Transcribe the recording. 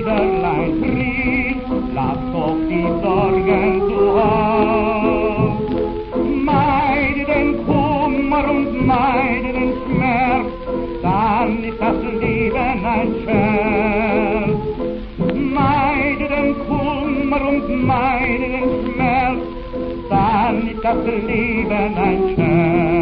Brüderlein Fried, lass doch die Sorgen zu Haus. Meide den Kummer und meide den Schmerz, dann ist das Leben ein Scherz. Meide den Kummer und meide den Schmerz, dann ist das Leben ein Scherz.